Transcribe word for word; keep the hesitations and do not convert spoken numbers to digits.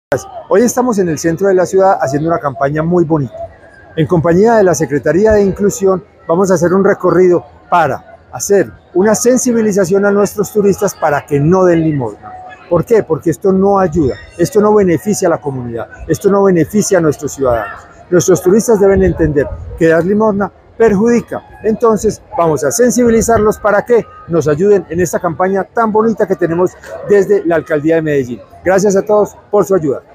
Hoy estamos en el centro de la ciudad haciendo una campaña muy bonita. En compañía de la Secretaría de Inclusión vamos a hacer un recorrido para hacer una sensibilización a nuestros turistas para que no den limosna. ¿Por qué? Porque esto no ayuda, esto no beneficia a la comunidad, esto no beneficia a nuestros ciudadanos. Nuestros turistas deben entender que dar limosna perjudica. Entonces vamos a sensibilizarlos para que nos ayuden en esta campaña tan bonita que tenemos desde la Alcaldía de Medellín. Gracias a todos por su ayuda.